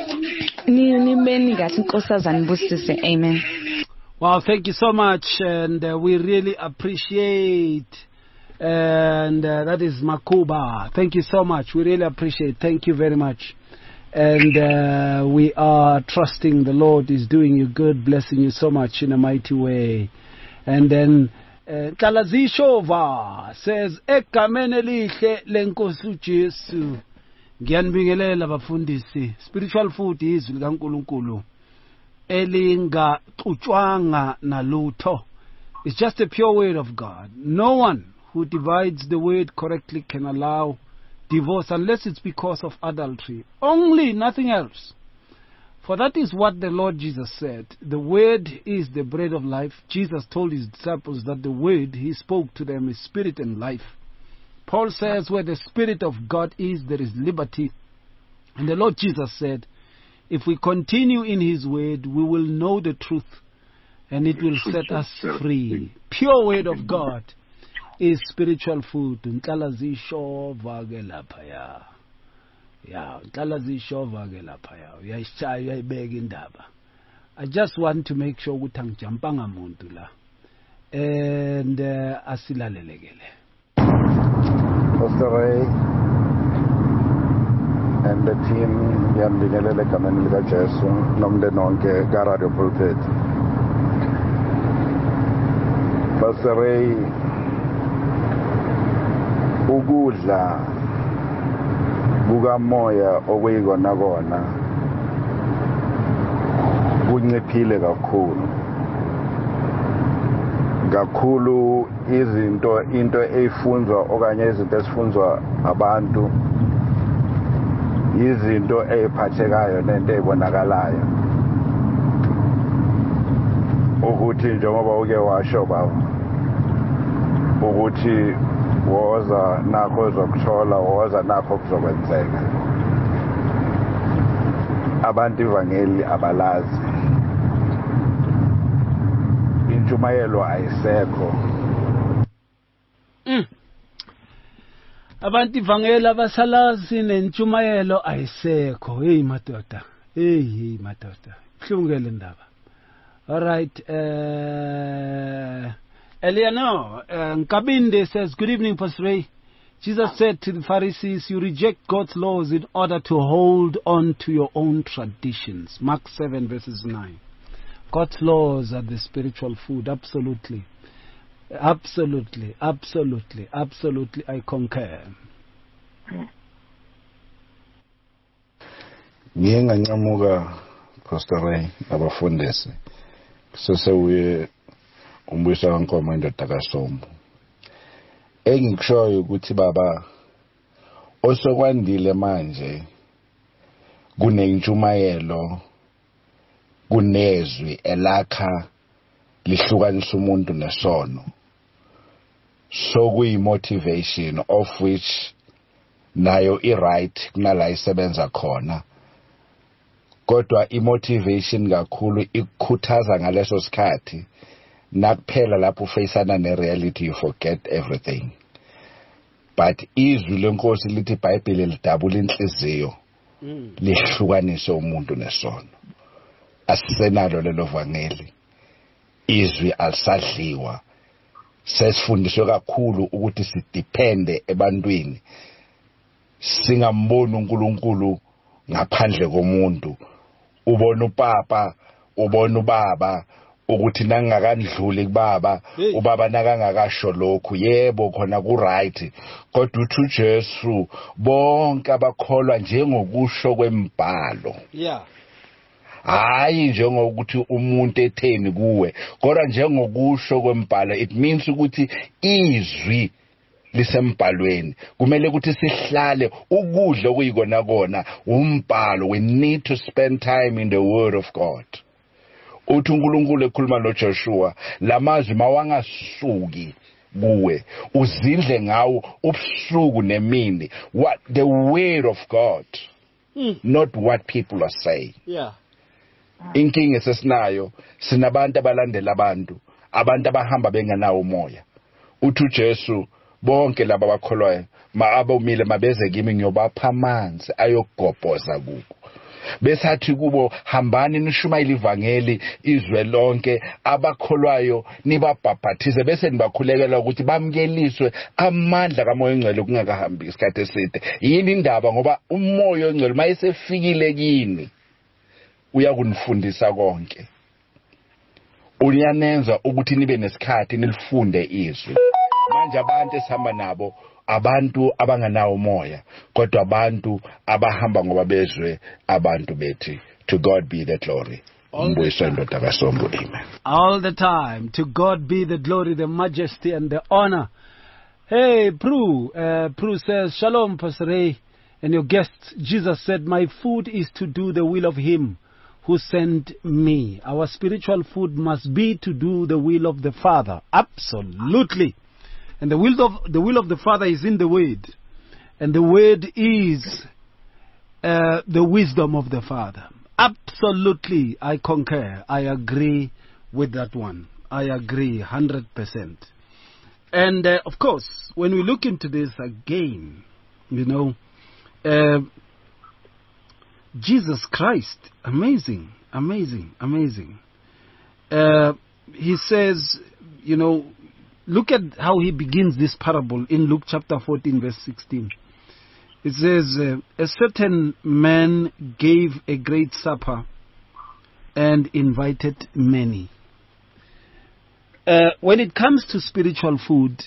Amen. Wow, thank you so much, and we really appreciate. And that is Makuba. Thank you so much. We really appreciate. Thank you very much. And we are trusting the Lord is doing you good, blessing you so much in a mighty way. And then Kalazishova says, Ekamene lihle lenkosi Jesu. Ngiyanibingelela bafundisi. Spiritual food is likaNkulunkulu. Elinga xutshwanga nalutho. It's just a pure word of God. No one who divides the word correctly can allow divorce unless it's because of adultery. Only, nothing else. For that is what the Lord Jesus said. The word is the bread of life. Jesus told his disciples that the word he spoke to them is spirit and life. Paul says where the Spirit of God is, there is liberty. And the Lord Jesus said, if we continue in his word, we will know the truth and it will set us free. Pure word of God is spiritual food. I just want to make sure ukuthi ngijampanga muntu la and asilalelekele. Pastor Ray and the team ngiyambingelela egameni lika Jesu nomndeni wonke ka Radio Pulpit. Pastor Ray, ukudla bukamoya okuyikona kona kunciphile kakhulu into eyifunzwa okanye izinto esifunzwa abantu izinto eziphathekayo nento ezibonakalayo ukuthi njengoba uke washo baba ukuthi woza nakho uzokuthola woza nakho kuzokwenzeka. Abantu ivangeli abalazi, intshumayelo ayisekho. Abantu ivangeli abasalazi nentshumayelo ayisekho. Hey madoda, hey madoda, hlungele ndaba. All right, Eleanor Nkabinde says, good evening, Pastor Ray. Jesus said to the Pharisees, you reject God's laws in order to hold on to your own traditions. Mark 7 verses 9. God's laws are the spiritual food. Absolutely. Absolutely. Absolutely. Absolutely. I concur. Ngiyengancamuka Pastor Ray abafundisi. Sesewuye umbuyisa kaNkomo indoda kaSombo. Engikushoyo ukuthi baba osokwandile manje kunentshumayelo kunezwi elakha lihlukanisa umuntu nesono. So kuyi motivation of which nayo i-right kunala isebenza khona. Kodwa i-motivation kakhulu ikukhuthaza ngaleso sikhathi nakuphela lapho ufacana ne-reality you forget everything. But izwi lenkosi lithi iBhayibheli lidabula inhliziyo lihlukanise umuntu nesono. Asisenalo lelo vangeli. Izwi alisadliwa sesifundiswe kakhulu ukuthi sidepende ebantwini, singamboni uNkulunkulu ngaphandle komuntu. Ubona upapa, ubona ubaba, ukuthi nangakandluli kubaba, ubaba nakangakasho lokhu, yebo khona ku right, kodwa uthi uJesu bonke abakholwa njengokusho kwembhalo. Yeah. Hayi njengokuthi umuntu etheni kuwe, kodwa njengokusho kwembhalo. It means ukuthi izwi lisembhalweni, kumele ukuthi sihlale ukudla okuyikona kona umbhalo. We need to spend time in the word of God. Uthi uNkulunkulu ekhuluma noJoshua, lamazwi mawangasuki kuwe, uzindle ngawo ubusuku nemini. What the word of God, not what people are saying. Yeah. Inkinga esesinayo, sinabantu abalandela abantu abahamba bengenawo umoya. Uthi uJesu bonke laba abakholwayo abomile mabeze kimi ngiyobapha amanzi ayogobhoza kubo. Besathi kubo, hambani nishumayele ivangeli izwe lonke, abakholwayo nibabhaphathize bese nibakhulekela ukuthi bamkeliswe amandla kaMoya oNgcwele kungakahambi isikhathi eside. Yini indaba? Ngoba uMoya oNgcwele mayesefikile kini uyakunifundisa konke, uyanenza ukuthi nibe nesikhathi nilifunde izwi. Manje abantu esihamba nabo abantu abanganawo umoya, kodwa abantu abahamba ngoba bezwe abantu bethi. To God be the glory. All the time. To God be the glory, the majesty and the honor. Hey, Prue says, Shalom, Pastor Ray, and your guests. Jesus said, my food is to do the will of him who sent me. Our spiritual food must be to do the will of the Father. Absolutely. And the will of the Father is in the Word. And the Word is the wisdom of the Father. Absolutely, I concur. I agree with that one. I agree 100%. And of course, when we look into this again, Jesus Christ, amazing. He says, look at how he begins this parable in Luke chapter 14, verse 16. It says, a certain man gave a great supper and invited many. When it comes to spiritual food,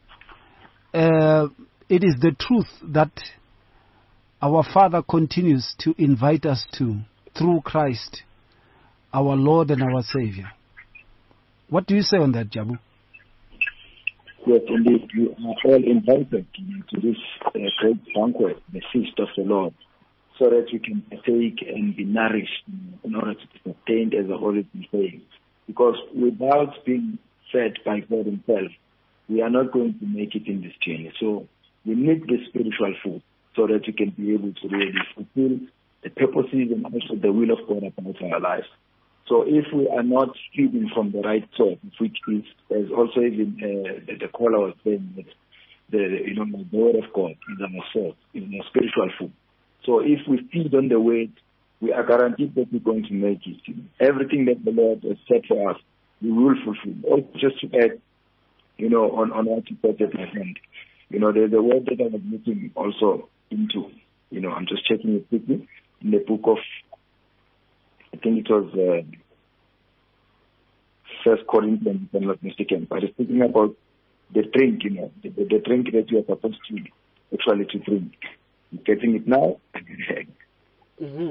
it is the truth that our Father continues to invite us to through Christ, our Lord and our Savior. What do you say on that, Jabu? Yes, indeed, you are all invited to this great banquet, the feast of the Lord, so that you can partake and be nourished in order to be sustained, as I've always been saying. Because without being fed by God himself, we are not going to make it in this journey. So we need the spiritual food so that you can be able to really fulfill the purposes and also the will of God about our lives. So if we are not feeding from the right source, which is, as also even the caller was saying, the word of God is our source, is our spiritual food. So if we feed on the word, we are guaranteed that we're going to make it. Everything that the Lord has set for us, we will fulfill. Also, just to add, on what you said at my friend, there's a word that I was looking also into. I'm just checking it quickly in the book of, I think it was 1 Corinthians, if I'm not mistaken, but it's speaking about the drink, the drink that you are supposed to actually to drink. You're getting it now? Mm-hmm.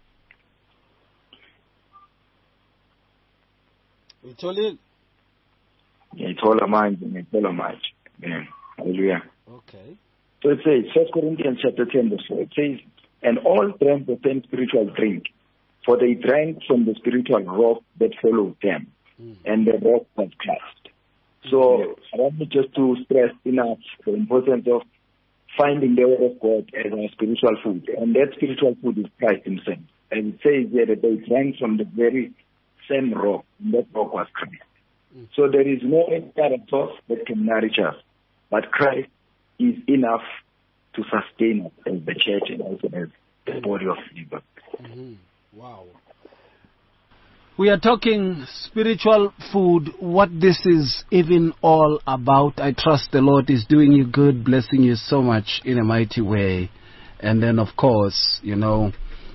It's all in. Yeah, it's all a mind and it's all a mind. Yeah. Hallelujah. Okay. So it says, 1 Corinthians chapter 10, verse 4, it says, and all drank the same spiritual drink, for they drank from the spiritual rock that followed them, and the rock was Christ. So I want me just to stress enough the importance of finding the word of God as our spiritual food. And that spiritual food is Christ himself. And it says here that they drank from the very same rock, and that rock was Christ. So there is no other source that can nourish us, but Christ is enough to sustain us as the church and also as the body of believers. Wow. We are talking spiritual food, what this is even all about. I trust the Lord is doing you good, blessing you so much in a mighty way. And then, of course, you know,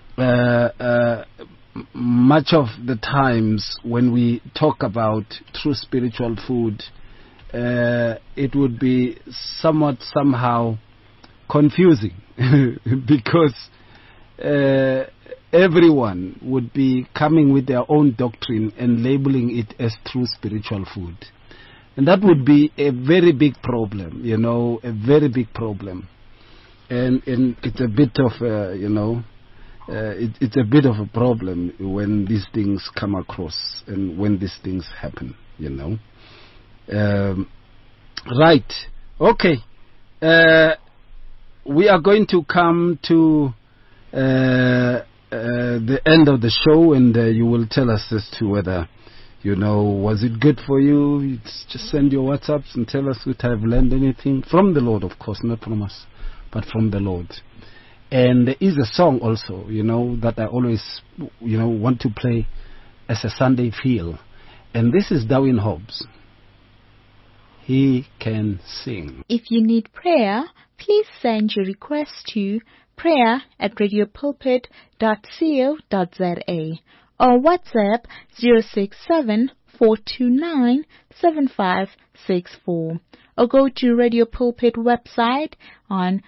much of the times when we talk about true spiritual food, it would be somehow confusing because everyone would be coming with their own doctrine and labeling it as true spiritual food. And that would be a very big problem, you know, a very big problem. And it's a bit of, it's a bit of a problem when these things come across and when these things happen, you know. Right. Okay. We are going to come to the end of the show, and you will tell us as to whether, you know, was it good for you? Just send your WhatsApps and tell us if I've learned anything from the Lord, of course, not from us, but from the Lord. And there is a song also, you know, that I always, you know, want to play as a Sunday feel. And this is Darwin Hobbs. He can sing. If you need prayer, please send your request to prayer@radiopulpit.co.za or WhatsApp 067-429-7564 or go to Radio Pulpit website on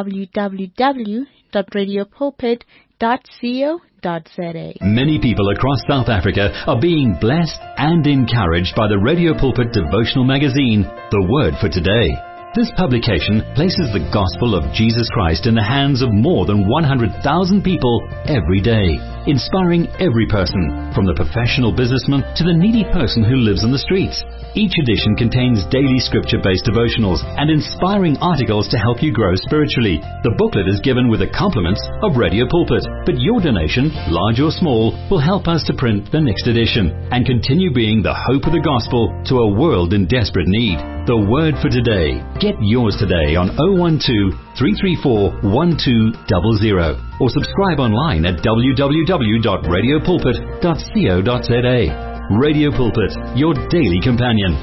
www.radiopulpit.co.za. Many people across South Africa are being blessed and encouraged by the Radio Pulpit devotional magazine, The Word for Today. This publication places the gospel of Jesus Christ in the hands of more than 100,000 people every day, inspiring every person, from the professional businessman to the needy person who lives on the streets. Each edition contains daily scripture-based devotionals and inspiring articles to help you grow spiritually. The booklet is given with the compliments of Radio Pulpit, but your donation, large or small, will help us to print the next edition and continue being the hope of the gospel to a world in desperate need. The Word for Today. Get yours today on 012-334-1200 or subscribe online at www.radiopulpit.co.za. Radio Pulpit, your daily companion.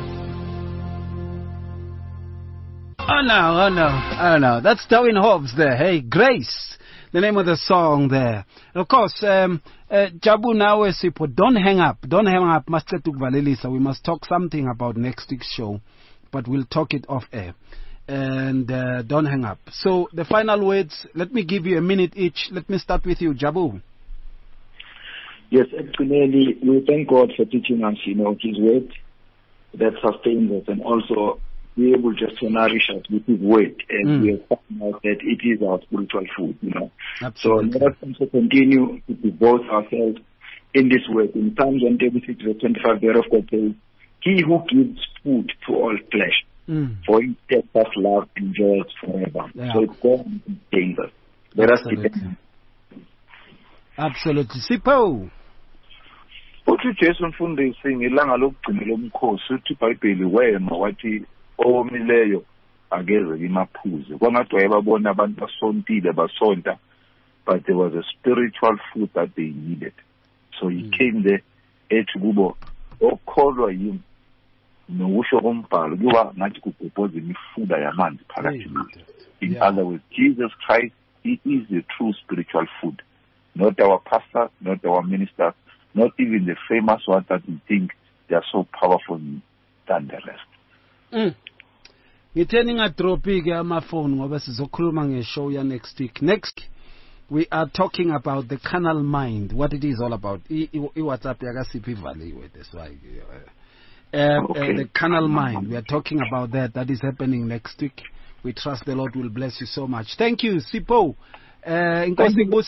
Oh no. That's Darwin Hobbs there. Hey, Grace, the name of the song there. And of course, Jabu Nawe Sipo, don't hang up, Master Tukvalelisa. We must talk something about next week's show, but we'll talk it off air. And don't hang up. So the final words, let me give you a minute each. Let me start with you, Jabu. Yes, actually, we thank God for teaching us, you know, His word that sustains us, and also be able just to nourish us with His word, and we are finding out that it is our spiritual food, you know. Absolutely. So let us also continue to devote ourselves in this word. In Psalms 136, verse 25, thereof God says, He who gives food to all flesh, for His steadfast love endures forever. Yeah. So it's God who sustains us. Let us depend. Absolutely. Sipho. Uthi Jesu mfundisi ngelanga lokugcina lomkhosi uthi iBhayibheli wema wathi omileyo akeze imaphuze. Kwangathi wayebabona abantu basontile basonta, but there was a spiritual food that they needed. So he came there ethi kubo okholwa yimi nokusho kombhalo kuba ngathi kugobhoza imifuda yamanzi phakathi. In other words, Jesus Christ, He is the true spiritual food. Not our pastors, not our ministers, not even the famous ones that we think they are so powerful than the rest. Ngithe ningadrophi-ke amafoni ngoba sizokhuluma ngeshow ya next week. Next, we are talking about the carnal mind, what it is all about. I-WhatsApp yakasiphi ivaliwe, that's why. The carnal mind, we are talking about that. That is happening next week. We trust the Lord will bless you so much. Thank you, Sipho. Thank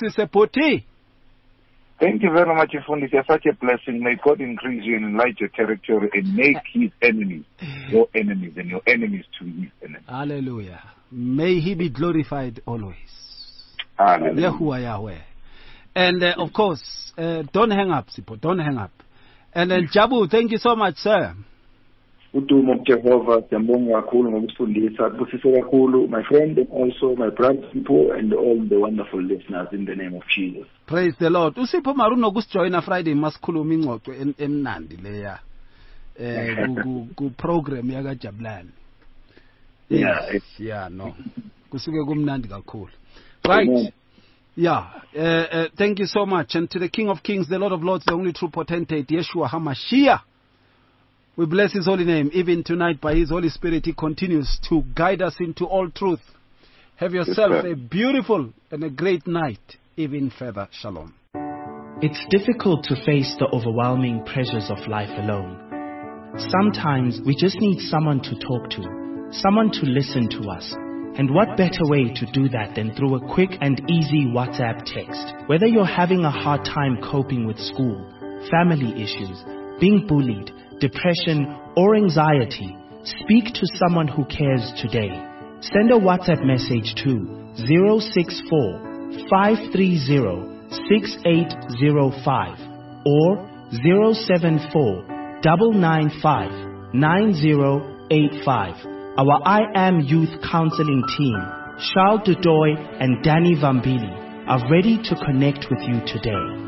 you very much, Ifundisi. You're such a blessing. May God increase you and enlarge your territory and make His enemies your enemies and your enemies to His enemies. Hallelujah. May He be glorified always. Hallelujah. Yahweh. And of course, don't hang up, Sipho. Don't hang up. And then Jabu, thank you so much, sir. udumo kuJehova, siyambonga kakhulu ngokusifundisa, kusise kakhulu my friend and also my brothers people and all the wonderful listeners in the name of Jesus. Praise the Lord. Usipho Maruno kusijoyina Friday masikhuluma ingxoxo emnandi leya ku program yaka Jabulani. Yeah, no. Kusuke kumnandi kakhulu. Right. Amen. Yeah. Thank you so much. And to the King of Kings, the Lord of Lords, the only true potentate, Yeshua HaMashiach, we bless his holy name. Even tonight, by his Holy Spirit, he continues to guide us into all truth. Have yourself a beautiful and a great night. Even further, shalom. It's difficult to face the overwhelming pressures of life alone. Sometimes we just need someone to talk to, someone to listen to us. And what better way to do that than through a quick and easy WhatsApp text? Whether you're having a hard time coping with school, family issues, being bullied, depression, or anxiety, speak to someone who cares today. Send a WhatsApp message to 064 530 6805 or 074 995 9085. Our I Am Youth Counseling team, Charles Dudoy and Danny Vambili, are ready to connect with you today.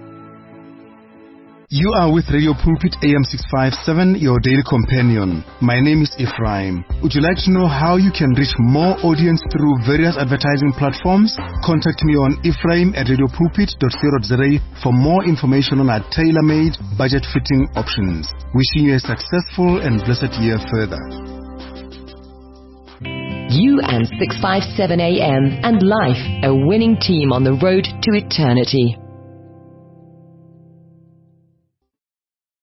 You are with Radio Pulpit AM 657, your daily companion. My name is Ephraim. Would you like to know how you can reach more audience through various advertising platforms? Contact me on ephraim@radiopulpit.co.za for more information on our tailor-made, budget-fitting options. Wishing you a successful and blessed year further. You and 657 AM and life, a winning team on the road to eternity.